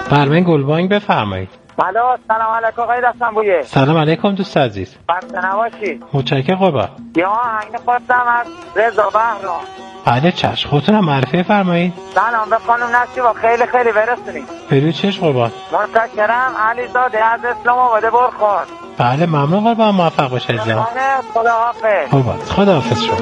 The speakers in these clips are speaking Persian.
فرمایید گلبانگ بفرمایید. الو سلام علیکم آقای رستنبویی. سلام علیکم دوست عزیز. خسته نباشید. متشکرم قربان. یا آهنگ خواستم از رضا بهرام. بله چشم، خودتونم معرفی فرمایید. سلام به خانم نشیبا، خیلی خیلی برسونید. پریود چش قربان. متشکرم. علیزاده از اسلام آباد برخورد. بله ممنون قربان، موفق باشید جان. خدا حافظ. قربان خدا حافظ شما.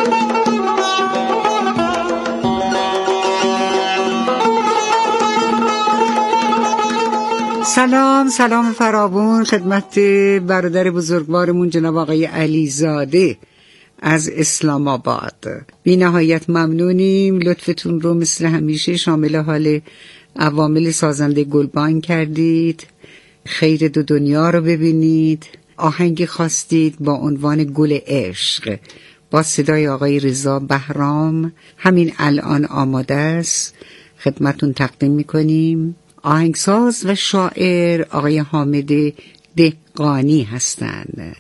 سلام فراوون خدمت برادر بزرگوارمون جناب آقای علیزاده از اسلام آباد. بی نهایت ممنونیم، لطفتون رو مثل همیشه شامل حال عوامل سازنده گلبانگ کردید. خیر دو دنیا رو ببینید. آهنگی خواستید با عنوان گل عشق با صدای آقای رضا بهرام، همین الان آماده است، خدمتون تقدیم میکنیم. آهنگساز و شاعر آقای حامد دهقانی هستند.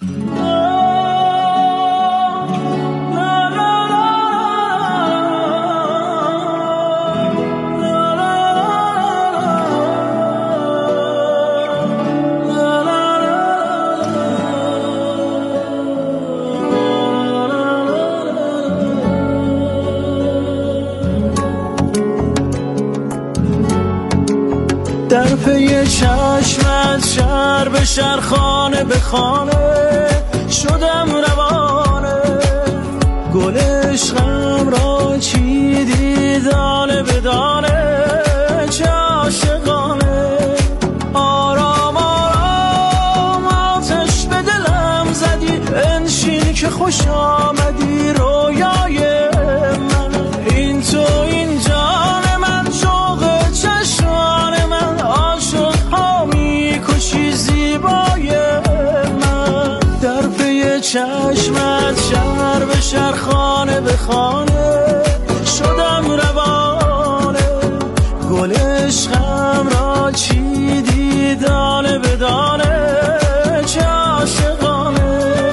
در پی چشمت شهر به شهر، خانه به خانه شدم روانه. گل عشقم را چیدی دانه به دانه، چه عاشقانه. آرام آرام آتش به دلم زدی، انشین که خوش آمدی رویای من. این تو این جان من، شوق چشمان من، عاشق ها میکشی زیبای من. در پی چشمت شهر به شهر، خانه به خانه شدم روانه. گل عشقم را چیدی دانه به دانه، چه عاشقانه.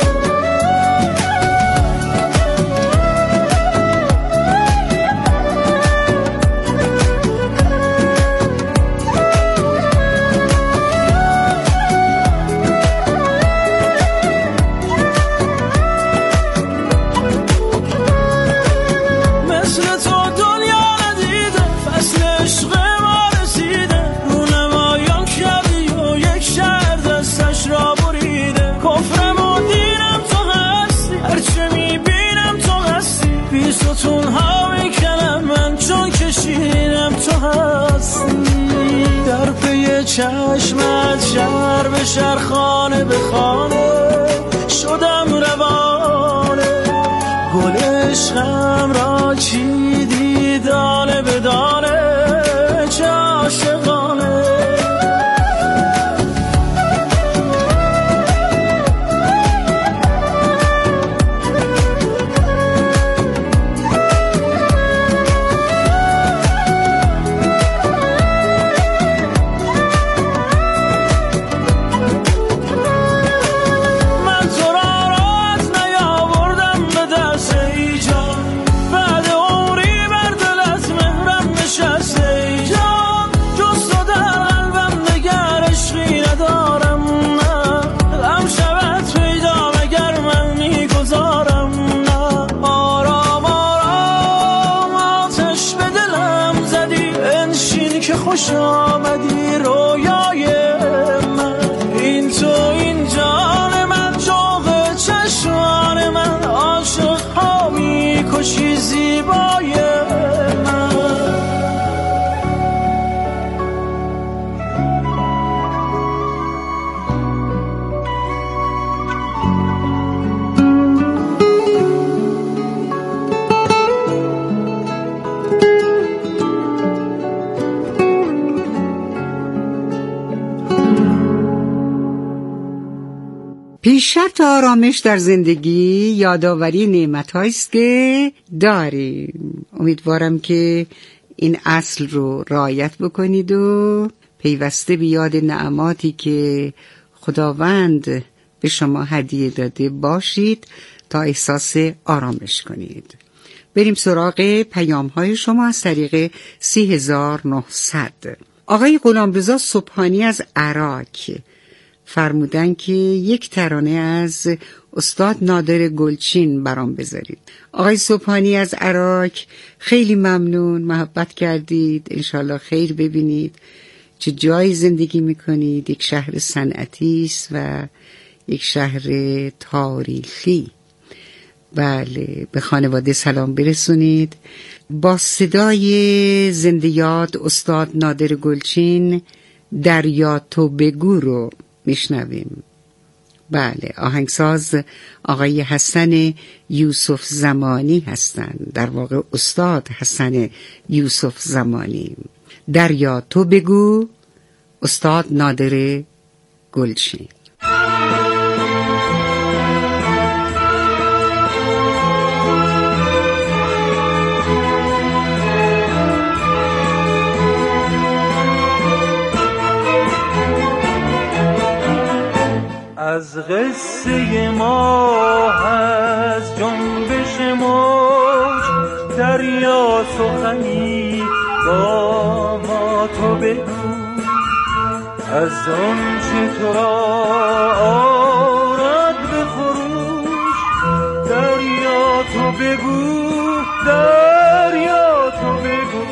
در پی چشمت شهر به شهر، خانه به خانه شدم روانه. گل عشقم را چیدی دانه به دانه، چه عاشقانه. خوش آمدی رویای من. این تو این جان من، شوق چشمان من، عاشق ها میکشی زیبای من. پیش شرط آرامش در زندگی یادآوری نعمت‌هایی است که داریم. امیدوارم که این اصل رو رعایت بکنید و پیوسته به یاد نعماتی که خداوند به شما هدیه داده باشید تا احساس آرامش کنید. بریم سراغ پیام‌های شما از طریق 3900. آقای غلامرضا سبحانی از عراق فرمودن که یک ترانه از استاد نادر گلچین برام بذارید. آقای سبحانی از عراق، خیلی ممنون، محبت کردید، انشالله خیر ببینید. چه جایی زندگی میکنید، یک شهر صنعتی است و یک شهر تاریخی. بله، به خانواده سلام برسونید. با صدای زنده یاد استاد نادر گلچین دریا تو بگو رو میشنویم. بله، آهنگساز آقای حسن یوسف زمانی هستند، در واقع استاد حسن یوسف زمانی. دریا تو بگو، استاد نادر گلچین. از قصه ما، از جنبش موج، دریا سخنی با ما تو بگو. از آنچه تو را آرد به خروش، دریا تو بگو، دریا تو بگو.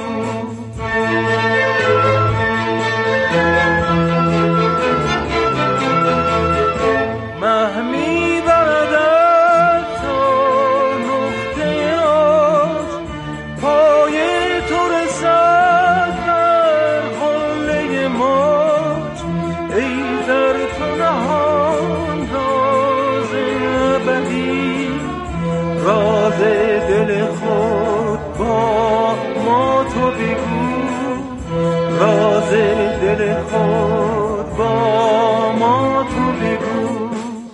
دل خود با ما تو بگو.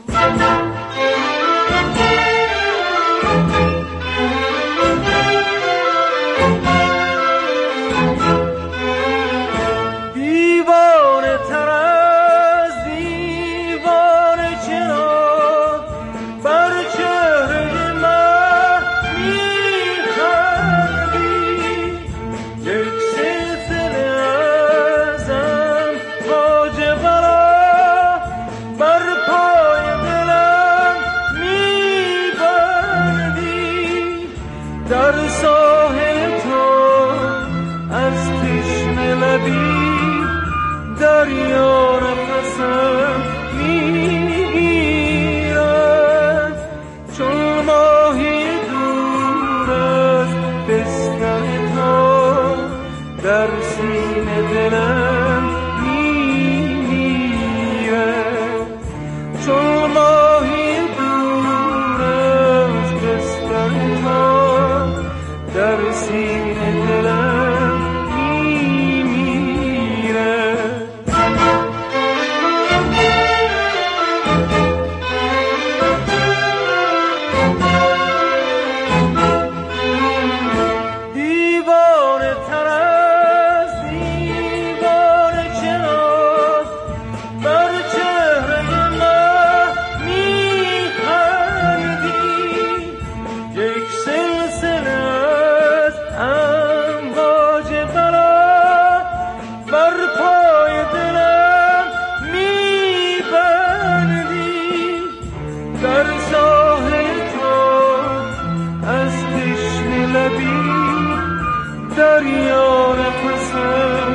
دیوانه تر از دیوانه چرا بر چهره من میخندی. یک سلسله در ساحل تو از تشنه لبی، دریا نفسم میگیرد. چون ماهی دور از بستر تو، در سینه دلم میمیرد. چون ماهی دور از بستر تو، در سینه دلم میمیره. دیوانه تر از دیوانه چرا بر چهره من میخندی. یک سلسله امواج بلا بر پای دلم میبندی. در ساحل تو از تشنه لبی، دریا نفسم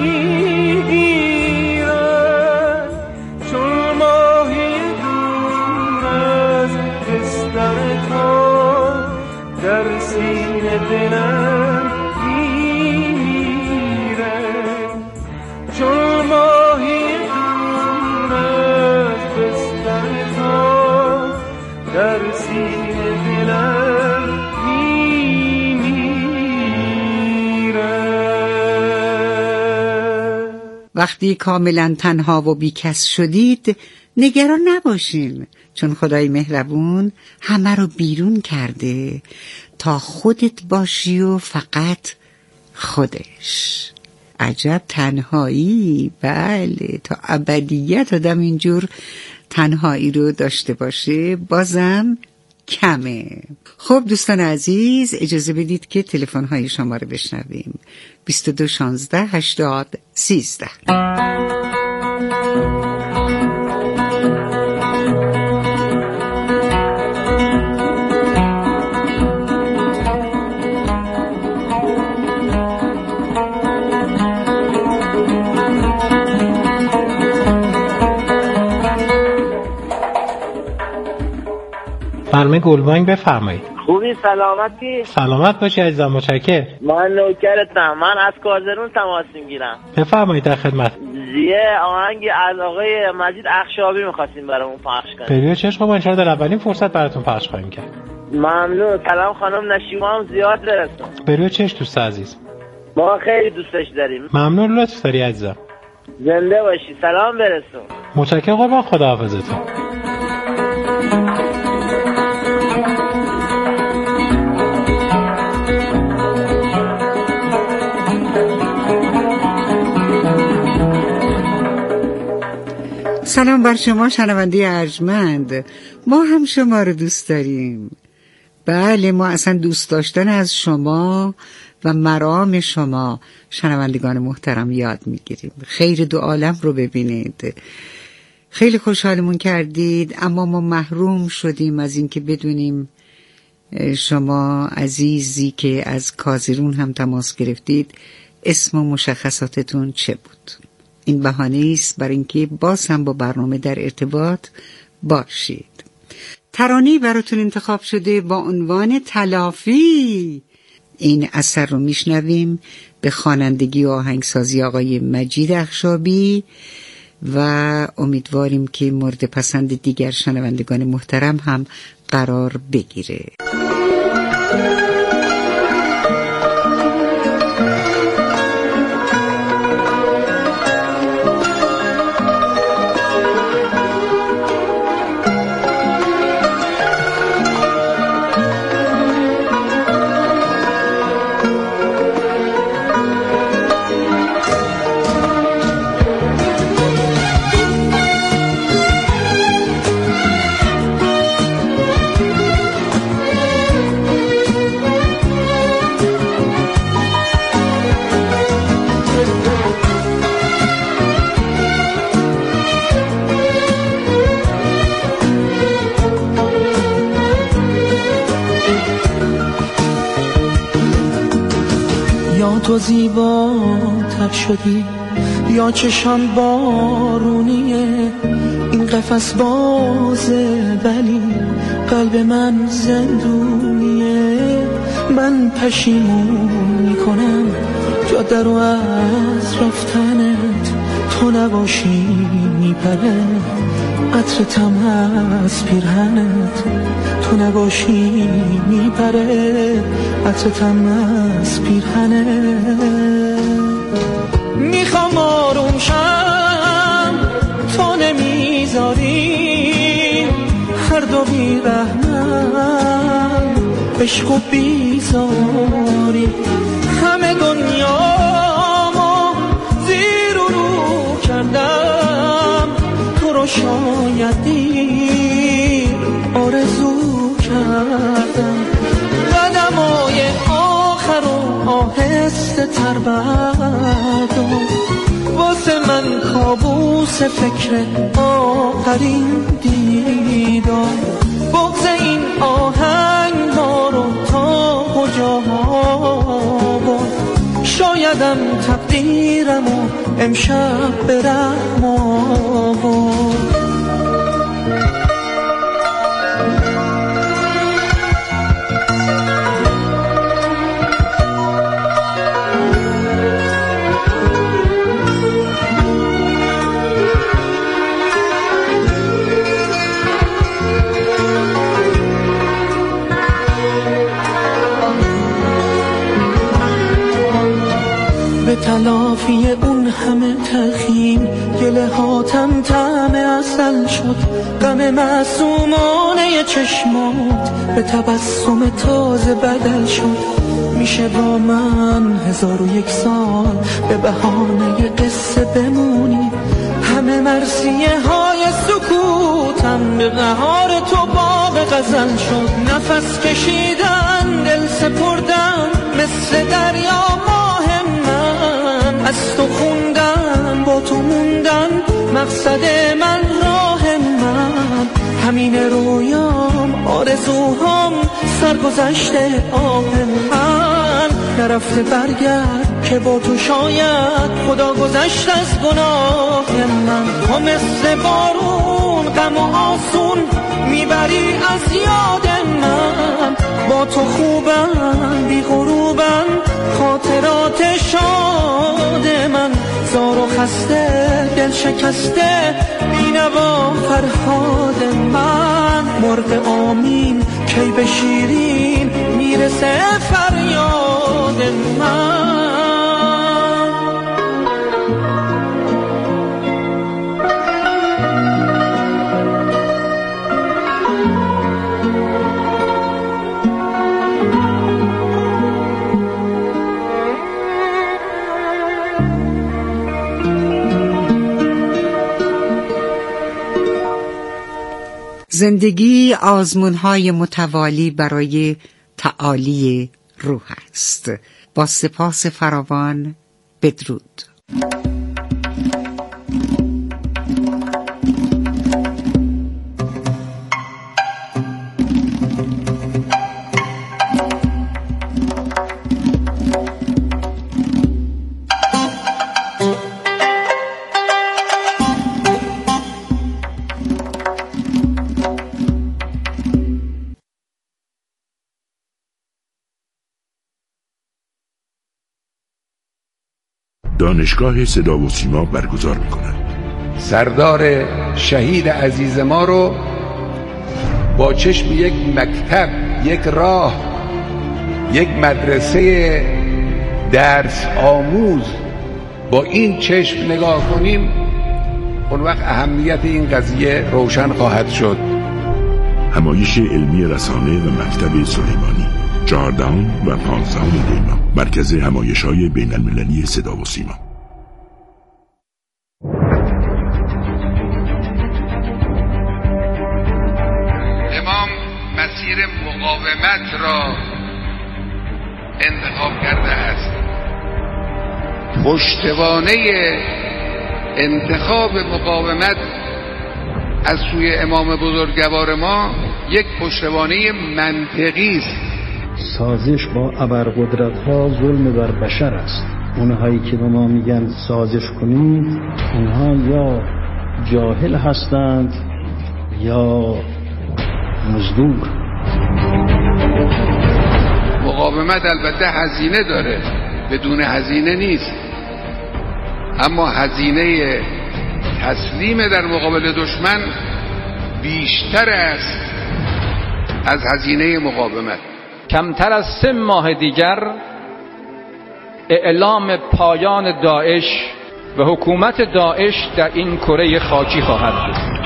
میگیرد. چون ماهی دور از بستر تو، در سینه دلم میمیره. چون ماهی دور از بستر تو، در سینه دلم میمیره. وقتی کاملا تنها و بیکس شدید، نگران نباشین، چون خدای مهربون همه رو بیرون کرده تا خودت باشی و فقط خودش. عجب تنهایی. بله، تا ابدیت آدم اینجور تنهایی رو داشته باشه، بازم کمه. خب دوستان عزیز، اجازه بدید که تلفن‌های شما رو بشنویم. 22 16 80 13. فرمه گلبانگ بفرمایید. خوبی سلامتی؟ سلامت باشی عزیزم، متشکرم. من نوکرتم. من از کازرون تماس میگیرم. بفرمایید در خدمت. یه آهنگ از آقای مجید اخشابی میخواستیم برامون پخش کنیم. پریو چشم خوب، انشاءالله در اولین فرصت براتون پخش خواهیم کرد. ممنون. سلام خانم نشیما هم زیاد برسون. پریو چشم دوست عزیز، ما خیلی دوستش داریم. ممنون، لطف داری عزیزم. زنده باشی. سلام برسون. متشکرم قربان، خداحافظتون. سلام بر شما شنونده ارجمند، ما هم شما رو دوست داریم. بله، ما اصلا دوست داشتن از شما و مرام شما شنوندگان محترم یاد میگیریم. خیر دو عالم رو ببینید. خیلی خوشحالمون کردید، اما ما محروم شدیم از این که بدونیم شما عزیزی که از کازرون هم تماس گرفتید اسم و مشخصاتتون چه بود. این بهانه است برای اینکه باز هم با برنامه در ارتباط باشید. ترانه‌ای براتون انتخاب شده با عنوان تلافی. این اثر رو میشنویم به خوانندگی و آهنگسازی آقای مجید اخشابی و امیدواریم که مورد پسند دیگر شنوندگان محترم هم قرار بگیره. تو زیباتر شدی یا چشم بارونیه، این قفس بازه ولی قلب من زندونیه. من پشیمون میکنم جاده رو از رفتنت، تو نباشی میپره عطرتم از پیرهنت، تو نباشی میپره عطرتم از پیرهنت. میخوام آروم شم تو نمیذاری، هر دو بیرحمم عشق و بیزاری. همه دنیامو زیر و رو کردم، تو رو شاید دیر آرزو کردم. قدمای آخر و آهسته تر بردار، واسه من کابوس فکر آخرین دیدار. بغض این آهنگ ما رو تا کجا برد، شایدم تقدیرمو امشب به رحم آورد. به تلافی اون همه تلخیم گله هاتم طعم عسل شد. غم معصومانه چشمات به تبسم تازه بدل شد. میشه با من 1001 سال به بهانه قصه بمونی، همه مرثیه های سکوت حیاتم به بهار تو باغ غزل شد. نفس کشیدن دل سپردن مثل دریا ماه من، از تو خوندن با تو موندن مقصد من راه من. همین رویام آرزوهام سرگذشته آه من. نرفته برگرد که با تو شاید خدا گذشت از گناه من. تو مثل بارون غم و آسون میبری از یاد من. با تو خوبم بی غروبم خاطرات شاد من. زار و خسته دل شکسته بینوا فرهاد من. مرغ آمین کی به شیرین میرسه فریاد من. زندگی آزمون‌های متوالی برای تعالی روح است. با سپاس فراوان، بدرود. دانشگاه صدا و سیما برگزار می‌کند. سردار شهید عزیز ما رو با چشم یک مکتب، یک راه، یک مدرسه درس آموز با این چشم نگاه کنیم، اون وقت اهمیت این قضیه روشن خواهد شد. همایش علمی رسانه و مکتب سلیمانی 14 و 15 دی ماه، مرکز همایش‌های بین‌المللی صدا و سیما. امام مسیر مقاومت را انتخاب کرده است. پشتوانه انتخاب مقاومت از سوی امام بزرگوار ما یک پشتوانه منطقی است. سازش با ابرقدرت‌ها ظلم بر بشر است. اونهایی که به ما میگن سازش کنید، اونها یا جاهل هستند یا مزدور. مقاومت البته هزینه داره، بدون هزینه نیست، اما هزینه تسلیم در مقابل دشمن بیشتر است از هزینه مقاومت. کمتر از 3 ماه دیگر اعلام پایان داعش و حکومت داعش در این کره خاکی خواهد بود.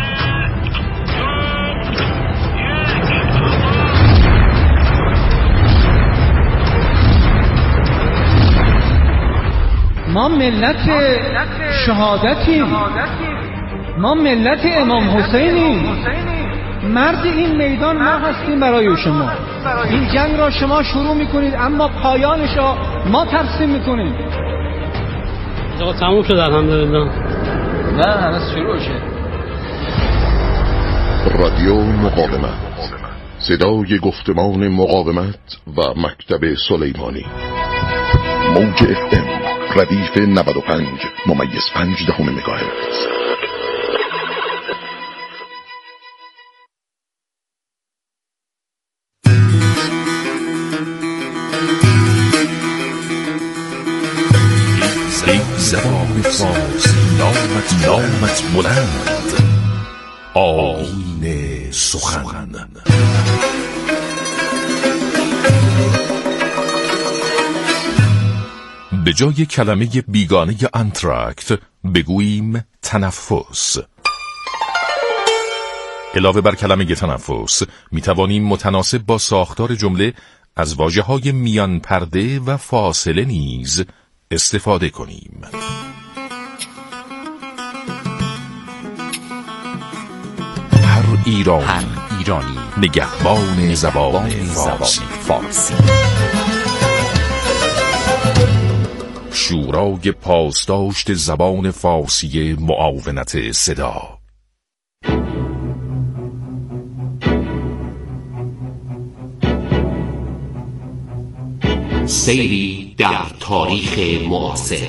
ما ملت شهادتیم، ما ملت امام حسینیم. مرد این میدان ما هستیم برای شما. این جنگ را شما شروع میکنید اما پایانش را ما ترسیم میکنیم. آقا تموم شد الحمدلله. نه هنوز شروع شد. رادیو مقاومت، صدای گفتمان مقاومت و مکتب سلیمانی. موج FM ردیف 95.5 مگاهرتز. زبان فارسی نامت بلند، آیین سخن. به جای کلمه بیگانه انتراکت بگوییم تنفس. علاوه بر کلمه تنفس می توانیم متناسب با ساختار جمله از واژه‌های میان پرده و فاصله نیز استفاده کنیم. ایرانی، هر ایرانی نگهبان زبان فارسی. شورای پاسداشت زبان فارسی معاونت صدا. سیری در تاریخ معاصر.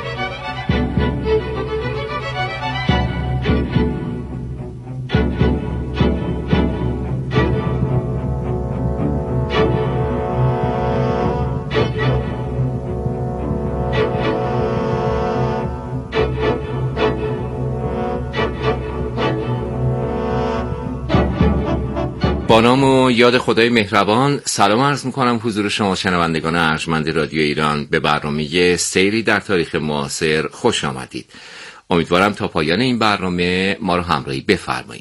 با نام و یاد خدای مهربان سلام عرض میکنم حضور شما شنوندگان ارجمند رادیو ایران. به برنامه سیری در تاریخ معاصر خوش آمدید. امیدوارم تا پایان این برنامه ما رو همراهی بفرمایید.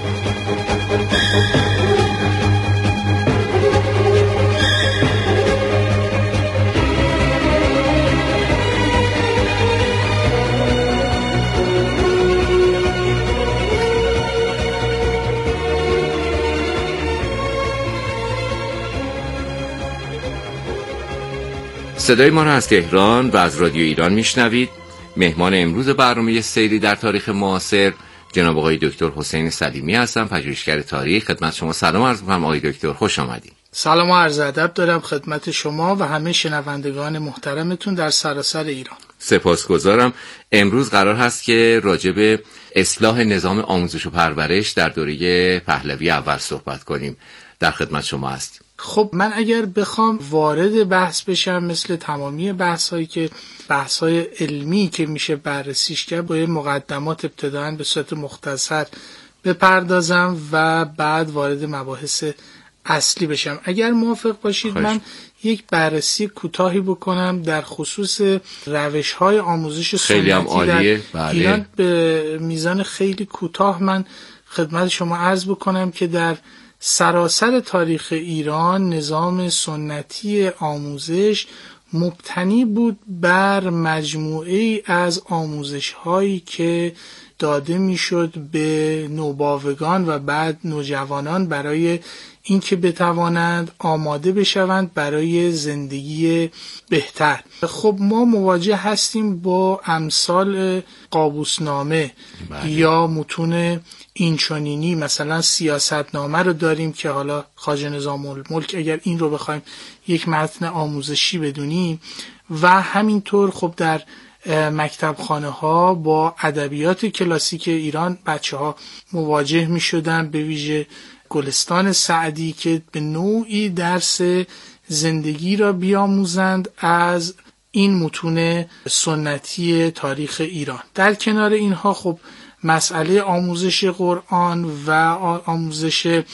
صدای ما را از تهران و از رادیو ایران میشنوید. مهمان امروز برنامه سیری در تاریخ معاصر جناب آقای دکتر حسین سلیمی هستم، پژوهشگر تاریخ. خدمت شما سلام عرض می‌کنم آقای دکتر، خوش آمدید. سلام و عرض ادب دارم خدمت شما و همه شنوندگان محترمتون در سراسر ایران. سپاسگزارم. امروز قرار هست که راجع به اصلاح نظام آموزش و پرورش در دوره پهلوی اول صحبت کنیم. در خدمت شما هستیم. خب من اگر بخوام وارد بحث بشم، مثل تمامی بحث‌هایی که بحث‌های علمی که میشه بررسیش کرد، با مقدمات ابتداً به صورت مختصر بپردازم و بعد وارد مباحث اصلی بشم. اگر موافق باشید من یک بررسی کوتاهی بکنم در خصوص روش‌های آموزش سنتی در ایران. به میزان خیلی کوتاه من خدمت شما عرض بکنم که در سراسر تاریخ ایران نظام سنتی آموزش مبتنی بود بر مجموعه از آموزش هایی که داده میشد به نوباوگان و بعد نوجوانان برای اینکه بتوانند آماده بشوند برای زندگی بهتر. خب ما مواجه هستیم با امثال قابوسنامه یا متون اینچنینی، مثلا سیاستنامه رو داریم که حالا خواجه نظام الملک اگر این رو بخوایم یک متن آموزشی بدونیم، و همینطور خب در مکتبخانه ها با ادبیات کلاسیک ایران بچه ها مواجه می شدن، به ویژه گلستان سعدی که به نوعی درس زندگی را بیاموزند از این متون سنتی تاریخ ایران. در کنار اینها خب مسئله آموزش قرآن و آموزش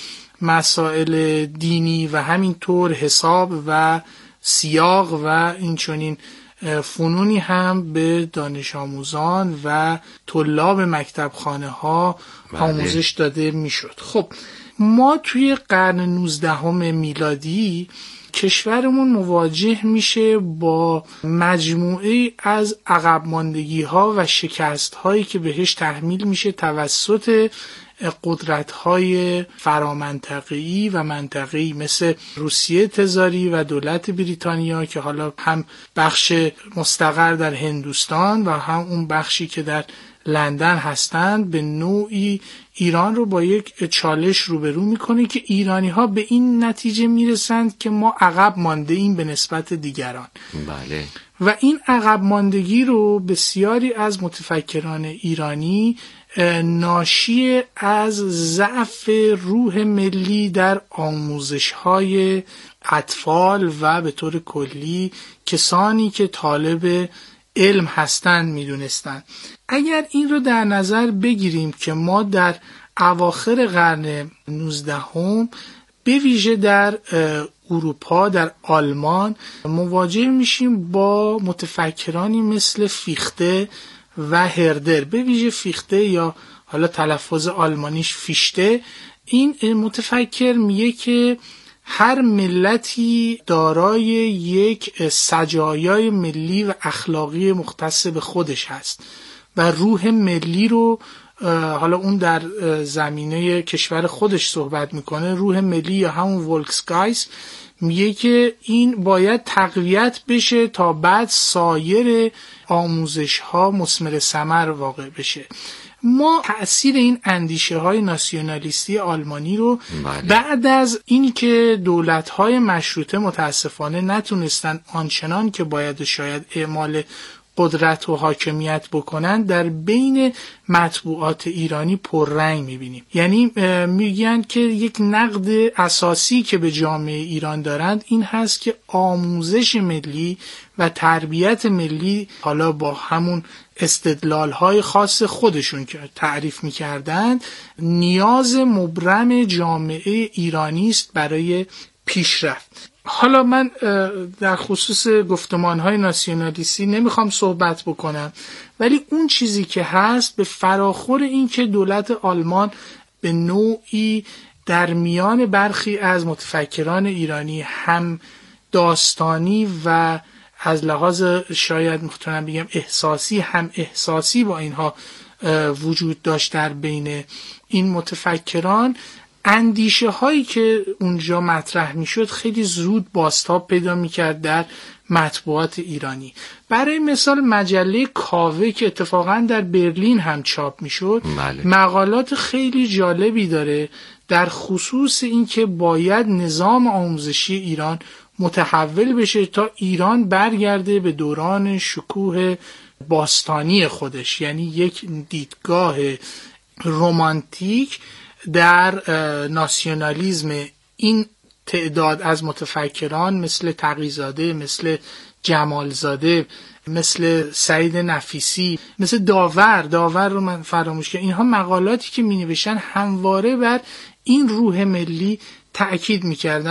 مسائل دینی و همینطور حساب و سیاق و اینچنین فنونی هم به دانش آموزان و طلاب مکتبخانه ها آموزش داده میشد. خب ما توی قرن 19 میلادی کشورمون مواجه میشه با مجموعه از عقب ماندگی ها و شکست هایی که بهش تحمیل میشه توسط قدرت های فرامنطقه‌ای و منطقه‌ای مثل روسیه تزاری و دولت بریتانیا که حالا هم بخش مستقر در هندوستان و هم اون بخشی که در لندن هستند، به نوعی ایران رو با یک چالش روبرو میکنه که ایرانی ها به این نتیجه میرسند که ما عقب مانده ایم به نسبت دیگران. بله. و این عقب ماندگی رو بسیاری از متفکران ایرانی ناشی از ضعف روح ملی در آموزش‌های اطفال و به طور کلی کسانی که طالب علم هستند میدونستند. اگر این رو در نظر بگیریم که ما در اواخر قرن 19 به ویژه در اروپا، در آلمان مواجه میشیم با متفکرانی مثل فیخته و هردر. به ویژه فیخته یا حالا تلفظ آلمانیش فیشته، این متفکر میگه که هر ملتی دارای یک سجایای ملی و اخلاقی مختص به خودش هست و روح ملی رو حالا اون در زمینه کشور خودش صحبت میکنه، روح ملی یا همون ولکسگایست، میگه که این باید تقویت بشه تا بعد سایر آموزش ها مثمر ثمر واقع بشه. ما تأثیر این اندیشه های ناسیونالیستی آلمانی رو بعد از اینکه دولت های مشروطه متاسفانه نتونستن آنچنان که باید شاید اعمال قدرت و حاکمیت بکنن در بین مطبوعات ایرانی پررنگ میبینیم. یعنی میگن که یک نقد اساسی که به جامعه ایران دارند این هست که آموزش ملی و تربیت ملی، حالا با همون استدلال‌های خاص خودشون که تعریف می‌کردند، نیاز مبرم جامعه ایرانی است برای پیشرفت. حالا من در خصوص گفتمان‌های ناسیونالیستی نمیخوام صحبت بکنم، ولی اون چیزی که هست به فراخور این که دولت آلمان به نوعی در میان برخی از متفکران ایرانی هم داستانی و از لحاظ شاید میتونم بگم احساسی هم احساسی با اینها وجود داشت در بین این متفکران، اندیشه هایی که اونجا مطرح میشد خیلی زود بازتاب پیدا میکرد در مطبوعات ایرانی. برای مثال مجله کاوه که اتفاقا در برلین هم چاپ میشد مقالات خیلی جالبی داره در خصوص اینکه باید نظام آموزشی ایران متحول بشه تا ایران برگرده به دوران شکوه باستانی خودش، یعنی یک دیدگاه رمانتیک در ناسیونالیسم این تعداد از متفکران مثل تقی‌زاده، مثل جمالزاده، مثل سعید نفیسی، مثل داور رو من فراموش کردم. اینها مقالاتی که می نوشتن همواره بر این روح ملی تأکید می کردن.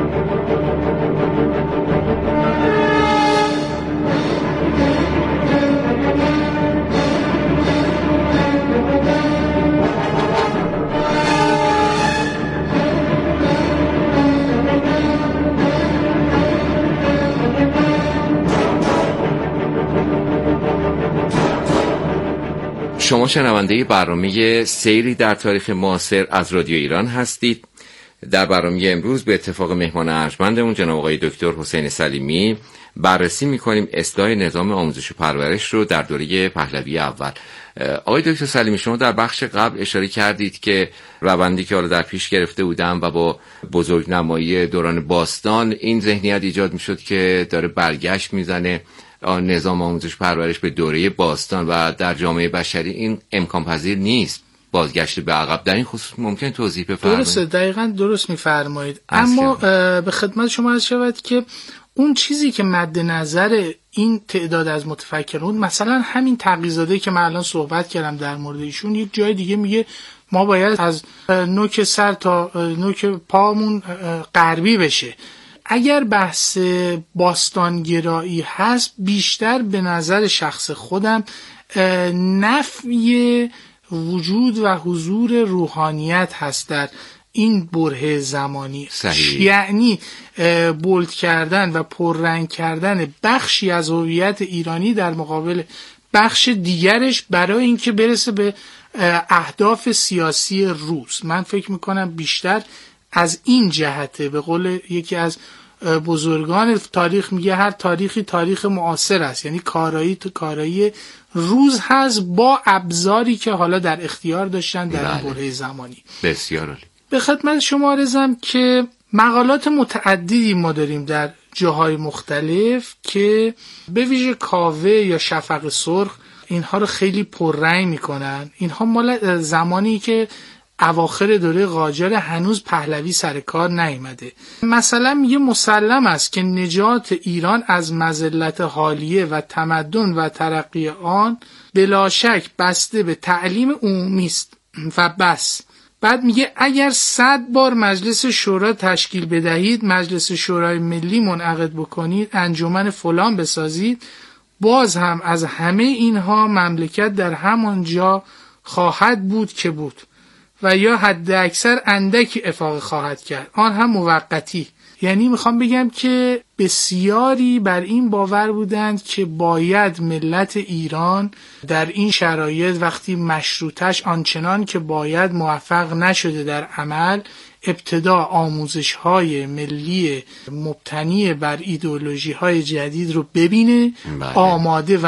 شما شنونده برنامه سیری در تاریخ معاصر از رادیو ایران هستید. در برنامه امروز به اتفاق مهمان ارجمندمون جناب آقای دکتر حسین سلیمی بررسی می‌کنیم اصلاح نظام آموزش و پرورش رو در دوره پهلوی اول. آقای دکتر سلیمی، شما در بخش قبل اشاره کردید که روندی که حالا در پیش گرفته بودن و با بزرگنمایی دوران باستان این ذهنیت ایجاد می‌شد که داره برگشت میزنه نظام آموزش پرورش به دوره باستان و در جامعه بشری این امکان پذیر نیست بازگشت به عقب. در این خصوص ممکن توضیح بفرمایید؟ درسته، دقیقاً درست می‌فرمایید. اما به خدمت شما عرض شود که اون چیزی که مد نظر این تعداد از متفکران، مثلا همین تقی‌زاده که من الان صحبت کردم در مورد ایشون، یک جای دیگه میگه ما باید از نوک سر تا نوک پامون غربی بشه. اگر بحث باستانگرایی هست، بیشتر به نظر شخص خودم نفی وجود و حضور روحانیت هست در این بره زمانی. صحیح. یعنی بولد کردن و پررنگ کردن بخشی از هویت ایرانی در مقابل بخش دیگرش برای اینکه برسه به اهداف سیاسی روز. من فکر میکنم بیشتر از این جهته. به قول یکی از بزرگان تاریخ میگه هر تاریخی تاریخ معاصر است، یعنی کارایی روز هست با ابزاری که حالا در اختیار داشتن در این بره زمانی. بسیار عالی. به خدمت شما عرضم که مقالات متعددی ما داریم در جاهای مختلف که به ویژه کاوه یا شفق سرخ اینها رو خیلی پررنگ میکنن. اینها مال زمانی که اواخر دوره قاجار هنوز پهلوی سر کار نیامده. مثلا میگه مسلم است که نجات ایران از مذلت حالیه و تمدن و ترقی آن بلا شک بسته به تعلیم عمومی است و بس. بعد میگه اگر 100 بار مجلس شورا تشکیل بدهید، مجلس شورای ملی منعقد بکنید، انجمن فلان بسازید، باز هم از همه اینها مملکت در همان جا خواهد بود که بود و یا حد اکثر اندکی افاقه خواهد کرد، آن هم موقتی. یعنی میخوام بگم که بسیاری بر این باور بودند که باید ملت ایران در این شرایط وقتی مشروطش آنچنان که باید موفق نشده در عمل، ابتدا آموزش‌های ملی مبتنی بر ایدئولوژی‌های جدید رو ببینه، آماده و